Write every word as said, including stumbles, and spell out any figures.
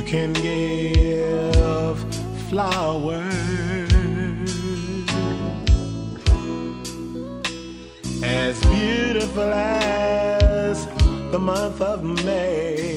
can give flowers as beautiful as the month of May.